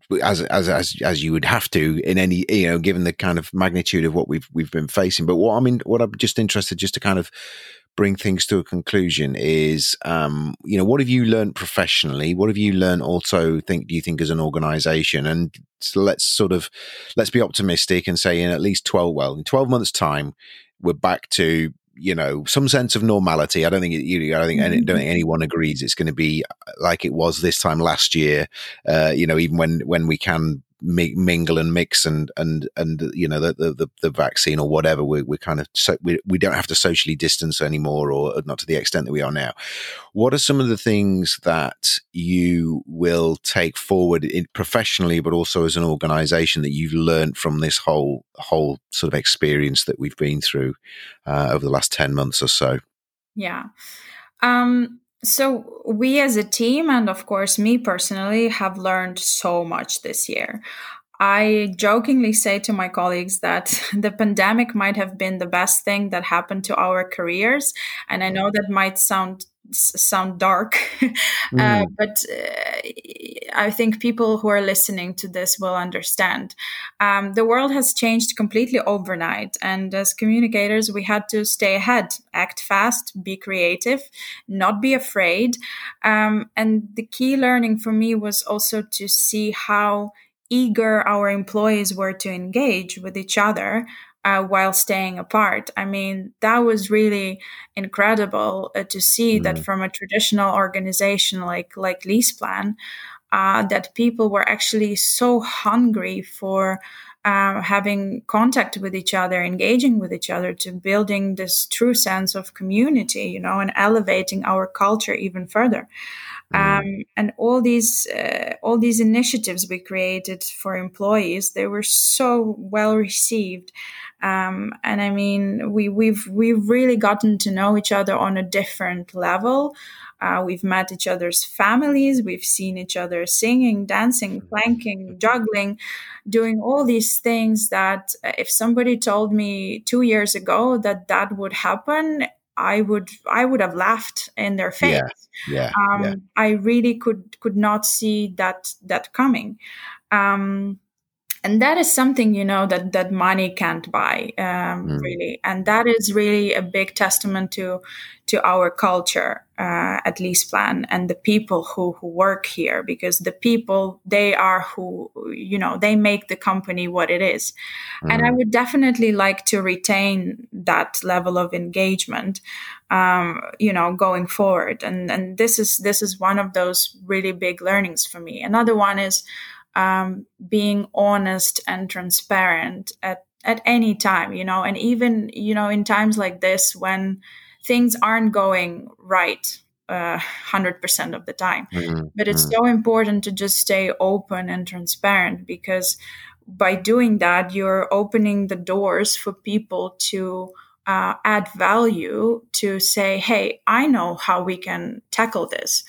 as as as as you would have to in any, you know, given the kind of magnitude of what we've we've been facing. But what I mean, what I'm just interested, just to kind of bring things to a conclusion, is um, you know, what have you learned professionally? What have you learned also? Think do you think as an organisation? And so let's sort of let's be optimistic and say in at least twelve well in twelve months' time, we're back to, you know, some sense of normality. I don't think it, you, I don't think, any, don't think anyone agrees it's going to be like it was this time last year. Uh, you know, even when when we can mi- mingle and mix and and and you know the the, the vaccine or whatever, we we kind of so, we we don't have to socially distance anymore, or not to the extent that we are now. What are some of the things that you will take forward in, professionally, but also as an organisation, that you've learned from this whole whole sort of experience that we've been through uh, over the last ten months or so? Yeah. Um, so we as a team, and of course me personally, have learned so much this year. I jokingly say to my colleagues that the pandemic might have been the best thing that happened to our careers. And I know that might sound sound dark, Mm. uh, but uh, I think people who are listening to this will understand. Um, the world has changed completely overnight. And as communicators, we had to stay ahead, act fast, be creative, not be afraid. Um, and the key learning for me was also to see how eager our employees were to engage with each other uh, while staying apart. I mean, that was really incredible uh, to see mm. that from a traditional organization like like LeasePlan, uh, that people were actually so hungry for uh, having contact with each other, engaging with each other, to building this true sense of community, you know, and elevating our culture even further. Um, and all these uh, all these initiatives we created for employees, they were so well received. Um, and I mean, we, we've we've really gotten to know each other on a different level. Uh, we've met each other's families. We've seen each other singing, dancing, planking, juggling, doing all these things that uh, if somebody told me two years ago that that would happen, I would I would have laughed in their face. Yeah, yeah, um, yeah. I really could could not see that that coming. Um, and that is something, you know, that, that money can't buy, um, mm. really. And that is really a big testament to to our culture uh, at LeasePlan and the people who, who work here, because the people, they are who, you know, they make the company what it is. Mm. And I would definitely like to retain that level of engagement, um, you know, going forward. And, and this is this is one of those really big learnings for me. Another one is Um, being honest and transparent at, at any time, you know, and even, you know, in times like this when things aren't going right uh, one hundred percent of the time. Mm-hmm. But it's mm-hmm. so important to just stay open and transparent, because by doing that, you're opening the doors for people to uh, add value, to say, hey, I know how we can tackle this.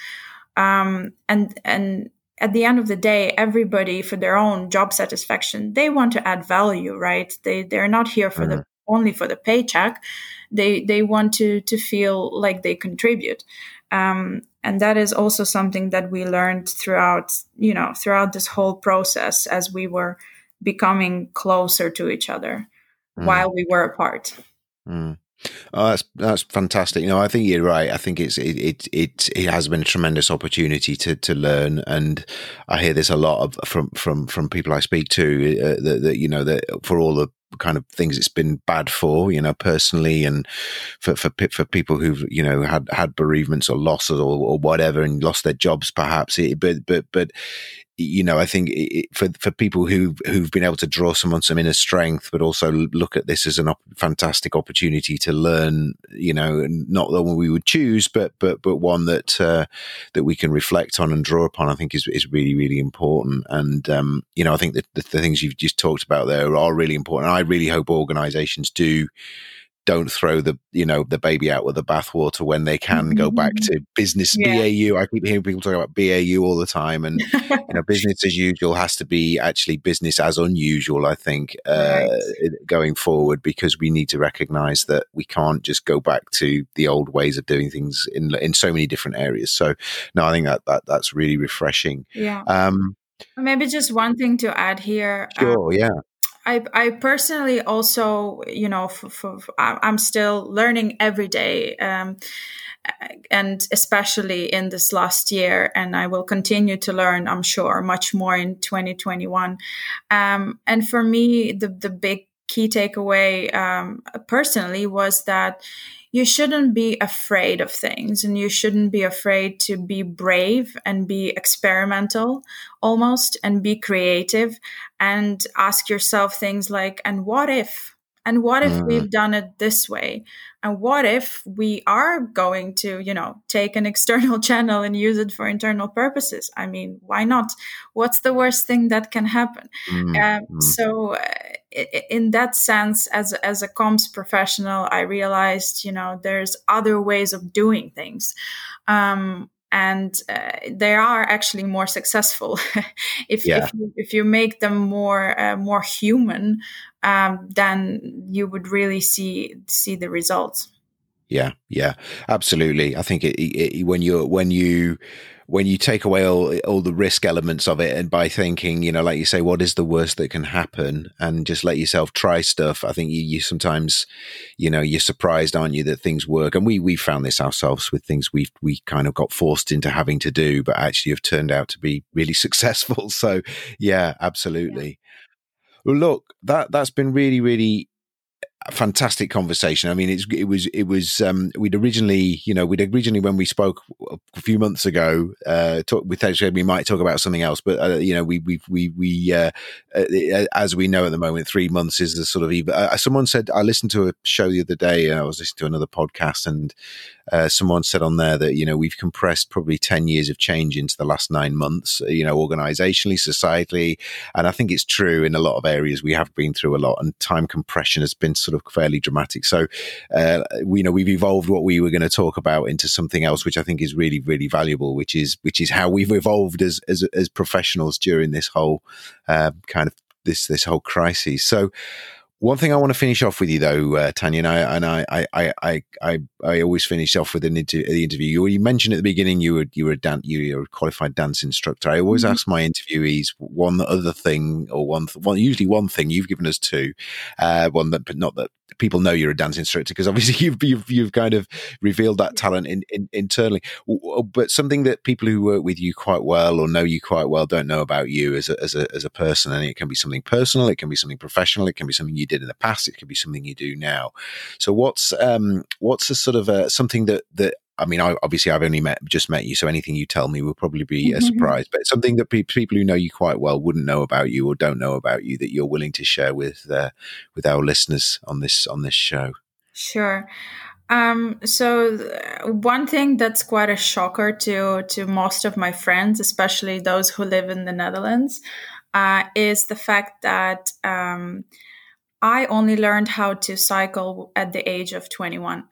Um, and, and, At the end of the day, everybody, for their own job satisfaction, they want to add value, right? They they're not here for mm-hmm. the only for the paycheck. They they want to to feel like they contribute, um, and that is also something that we learned throughout you know throughout this whole process as we were becoming closer to each other mm. while we were apart. Mm. Oh, that's that's fantastic. You know, I think you're right. I think it's it it it, it has been a tremendous opportunity to to learn, and I hear this a lot of from from from people I speak to uh, that, that you know that for all the kind of things it's been bad for, you know, personally, and for for for people who've you know had had bereavements or losses or, or whatever, and lost their jobs perhaps. It, but but but. You know, I think it, for for people who who've been able to draw some on some inner strength, but also look at this as a op- fantastic opportunity to learn. You know, not the one we would choose, but but but one that uh, that we can reflect on and draw upon. I think is is really really important. And um, you know, I think that the, the things you've just talked about there are really important. I really hope organisations do. Don't throw the you know the baby out with the bathwater when they can mm-hmm. go back to business yeah. B A U. I keep hearing people talk about B A U all the time, and you know business as usual has to be actually business as unusual. I think uh, right. going forward, because we need to recognise that we can't just go back to the old ways of doing things in in so many different areas. So no, I think that, that that's really refreshing. Yeah. Um, Maybe just one thing to add here. Um, Sure, yeah. I, I personally also, you know, f- f- f- I- I'm still learning every day, um, and especially in this last year, and I will continue to learn, I'm sure, much more in twenty twenty-one. Um, and for me, the the big key takeaway, um, personally, was that you shouldn't be afraid of things, and you shouldn't be afraid to be brave and be experimental almost, and be creative, and ask yourself things like, and what if? And what if Mm, we've done it this way? And what if we are going to, you know, take an external channel and use it for internal purposes? I mean, why not? What's the worst thing that can happen? mm, Um, mm. so, uh, in that sense, as as a comms professional, I realized, you know, there's other ways of doing things. Um, and uh, they are actually more successful if Yeah. if you, if you make them more uh, more human, um, then you would really see see the results. Yeah, yeah, absolutely. I think it, it, when you when you when you take away all all the risk elements of it, and by thinking, you know, like you say, what is the worst that can happen, and just let yourself try stuff. I think you, you sometimes, you know, you're surprised, aren't you, that things work. And we we found this ourselves with things we we kind of got forced into having to do, but actually have turned out to be really successful. So, yeah, Yeah. absolutely. Well, look, that that's been really, really a fantastic conversation. I mean, it's, it was, it was, um, we'd originally, you know, we'd originally, when we spoke a few months ago, uh, talk, we thought we might talk about something else, but, uh, you know, we, we, we, we, uh, uh, as we know at the moment, three months is the sort of, even, uh, someone said, I listened to a show the other day, and I was listening to another podcast, and uh, someone said on there that, you know, we've compressed probably ten years of change into the last nine months, you know, organizationally, societally. And I think it's true in a lot of areas. We have been through a lot, and time compression has been sort of fairly dramatic. So, uh, we, you know, we've evolved what we were going to talk about into something else, which I think is really, really valuable, which is, which is how we've evolved as, as, as professionals during this whole, uh, kind of this, this whole crisis. So, one thing I want to finish off with you, though, uh, Tanya, and I, and I, I, I, I, I always finish off with an inter- the interview. You, you mentioned at the beginning you were you were a dan- you were a qualified dance instructor. I always Mhm. ask my interviewees one other thing, or one, th- one usually one thing. You've given us two, uh, one that, but not that people know you're a dance instructor, because obviously you've, you've you've kind of revealed that talent in, in, internally. But something that people who work with you quite well or know you quite well don't know about you as a as a as a person, and it can be something personal, it can be something professional, it can be something you did in the past, it could be something you do now. So what's um what's a sort of a, something that that I mean, I, obviously, I've only met just met you, so anything you tell me will probably be a surprise. But something that pe- people who know you quite well wouldn't know about you or don't know about you that you're willing to share with uh, with our listeners on this on this show. Sure. Um, so th- one thing that's quite a shocker to to most of my friends, especially those who live in the Netherlands, uh, is the fact that um, I only learned how to cycle at the age of twenty-one.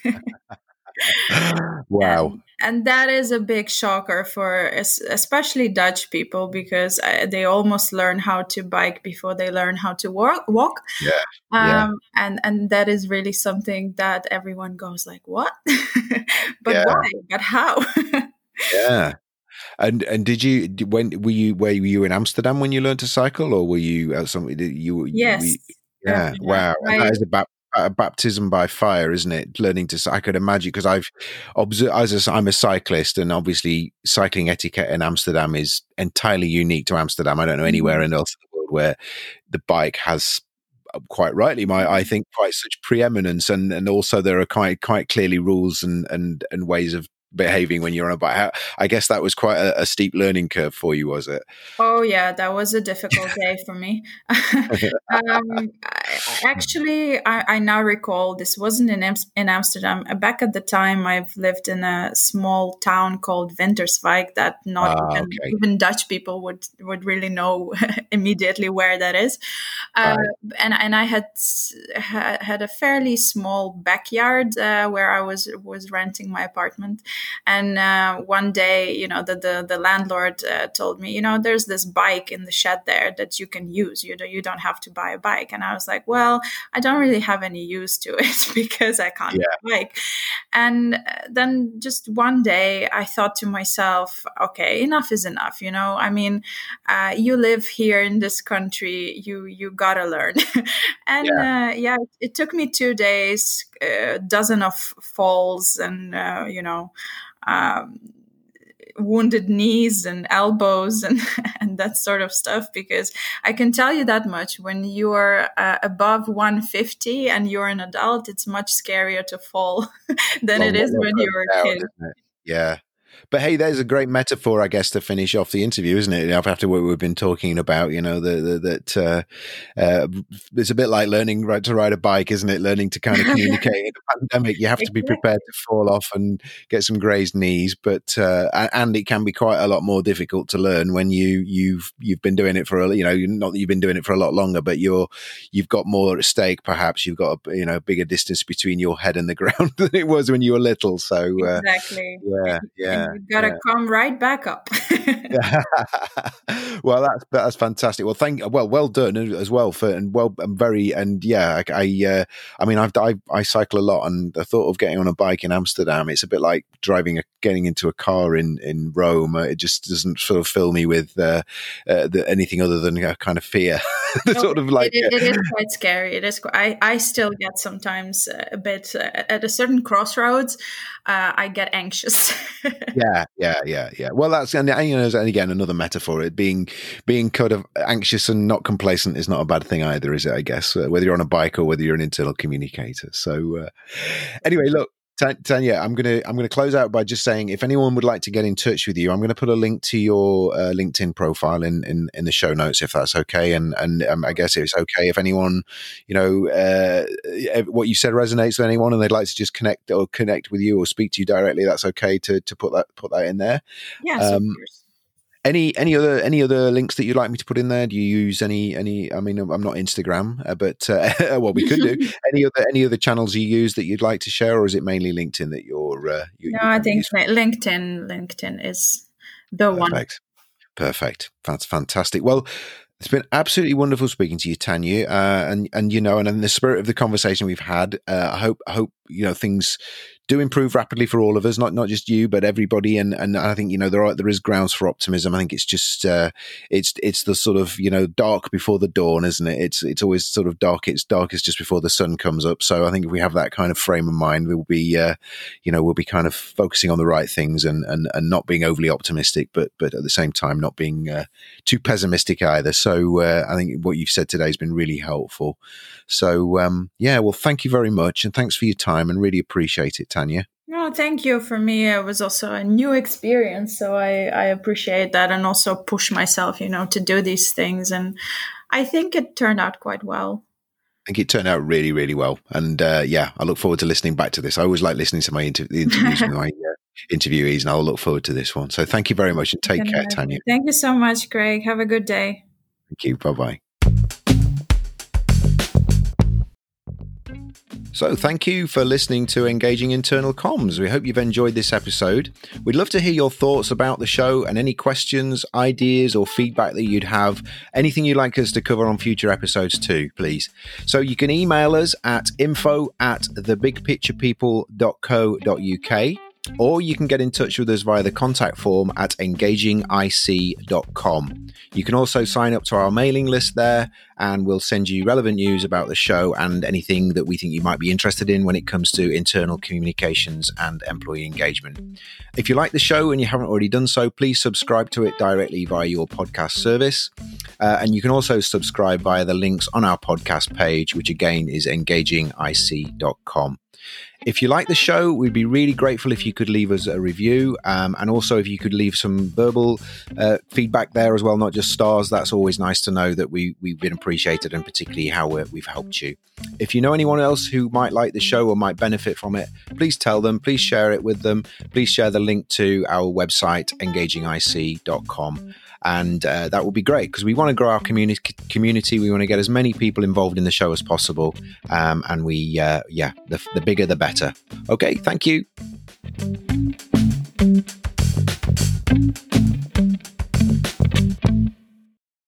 Wow. and and that is a big shocker for es- especially Dutch people, because uh, they almost learn how to bike before they learn how to walk. walk. Yeah. Yeah. Um, and and that is really something that everyone goes like, "What? But Yeah. why? But how?" Yeah. And and did you when were you were you in Amsterdam when you learned to cycle, or were you at some you you Yes. we Uh, yeah, wow. And I that is a, bap- a baptism by fire, isn't it? Learning to cy- I could imagine, because I've observed, as a, I'm a cyclist, and obviously cycling etiquette in Amsterdam is entirely unique to Amsterdam. I don't know anywhere Mhm. else in the world where the bike has, uh, quite rightly, my I think, quite such preeminence, and and also there are quite quite clearly rules and and and ways of behaving when you're on a bike. How, I guess that was quite a, a steep learning curve for you, was it? Oh yeah, that was a difficult day for me. um, I, actually, I, I now recall this wasn't in Am- in Amsterdam. Uh, Back at the time, I've lived in a small town called Winterswijk that not Ah, even okay, even Dutch people would would really know immediately where that is. Uh, right, and and I had s- ha- had a fairly small backyard uh, where I was was renting my apartment. And uh, one day, you know, the the, the landlord uh, told me, you know, there's this bike in the shed there that you can use. You don't, you don't have to buy a bike. And I was like, well, well, I don't really have any use to it because I can't Yeah. bike. And then just one day I thought to myself, okay, enough is enough. You know, I mean, uh, you live here in this country, you, you gotta learn. and yeah, uh, yeah it, it took me two days, a dozen of falls and, uh, you know, um, wounded knees and elbows and, and that sort of stuff, because I can tell you that much, when you're uh, above one fifty and you're an adult, it's much scarier to fall than well, it is when you're a kid. Yeah. But hey, there's a great metaphor, I guess, to finish off the interview, isn't it? After what we've been talking about, you know, the, the, that uh, uh, it's a bit like learning to ride a bike, isn't it? Learning to kind of communicate in a pandemic. You have to be prepared to fall off and get some grazed knees, but uh, and it can be quite a lot more difficult to learn when you you've you've been doing it for a, you know, not that you've been doing it for a lot longer, but you're you've got more at stake. Perhaps you've got a, you know, bigger distance between your head and the ground than it was when you were little. So uh, exactly, yeah, yeah. You've got to yeah. come right back up. Well, that's that's fantastic. Well, thank well, well done as well for and well and very and yeah. I I, uh, I mean, I've I, I cycle a lot, and the thought of getting on a bike in Amsterdam, it's a bit like driving a getting into a car in in Rome. Uh, it just doesn't sort of fill me with uh, uh, the, anything other than a kind of fear. the no, sort of like it, it is quite scary. It is. I I still get sometimes a bit uh, at a certain crossroads. Uh, I get anxious. yeah, yeah, yeah, yeah. Well, that's and, and you know, and again, another metaphor. It being being kind of anxious and not complacent is not a bad thing either, is it? I guess uh, whether you're on a bike or whether you're an internal communicator. So, uh, anyway, look. Tanya, I'm gonna I'm gonna close out by just saying, if anyone would like to get in touch with you, I'm gonna put a link to your uh, LinkedIn profile in, in in the show notes, if that's okay. And and um, I guess it's okay if anyone, you know, uh, what you said resonates with anyone, and they'd like to just connect or connect with you or speak to you directly. That's okay to to put that put that in there. Yes, um, of course. Any any other any other links that you'd like me to put in there? Do you use any any? I mean, I'm not Instagram, uh, but uh, well, we could do any other any other channels you use that you'd like to share, or is it mainly LinkedIn that you're? Uh, you, no, I think use? LinkedIn. LinkedIn is the Perfect. one. Perfect. That's fantastic. Well, it's been absolutely wonderful speaking to you, Tanya. Uh, and and you know, and in the spirit of the conversation we've had, uh, I hope I hope you know things do improve rapidly for all of us, not not just you, but everybody. And and I think, you know, there are there is grounds for optimism. I think it's just uh, it's it's the sort of, you know, dark before the dawn, isn't it? It's it's always sort of dark. It's darkest just before the sun comes up. So I think if we have that kind of frame of mind, we'll be uh, you know we'll be kind of focusing on the right things and and and not being overly optimistic, but but at the same time not being uh, too pessimistic either. So uh, I think what you've said today has been really helpful. So um, yeah, well, thank you very much, and thanks for your time, and really appreciate it, Tanya. No, thank you. For me, it was also a new experience, so I, I appreciate that, and also push myself, you know, to do these things. And I think it turned out quite well. I think it turned out really, really well. And uh, yeah, I look forward to listening back to this. I always like listening to my inter- the interviews with my uh, interviewees, and I'll look forward to this one. So thank you very much, and take care, Tanya. Thank you so much, Greg. Have a good day. Thank you. Bye-bye. So thank you for listening to Engaging Internal Comms. We hope you've enjoyed this episode. We'd love to hear your thoughts about the show and any questions, ideas, or feedback that you'd have. Anything you'd like us to cover on future episodes too, please. So you can email us at info at thebigpicturepeople.co.uk, or you can get in touch with us via the contact form at engaging I C dot com. You can also sign up to our mailing list there, and we'll send you relevant news about the show and anything that we think you might be interested in when it comes to internal communications and employee engagement. If you like the show and you haven't already done so, please subscribe to it directly via your podcast service. Uh, and you can also subscribe via the links on our podcast page, which again is engaging I C dot com. If you like the show, we'd be really grateful if you could leave us a review, um, and also if you could leave some verbal uh, feedback there as well, not just stars. That's always nice to know that we, we've been appreciated, and particularly how we're, we've helped you. If you know anyone else who might like the show or might benefit from it, please tell them, please share it with them. Please share the link to our website, engaging I C dot com. And uh, that will be great, because we want to grow our community. Community. We want to get as many people involved in the show as possible. Um, and we, uh, yeah, the, the bigger, the better. Okay, thank you.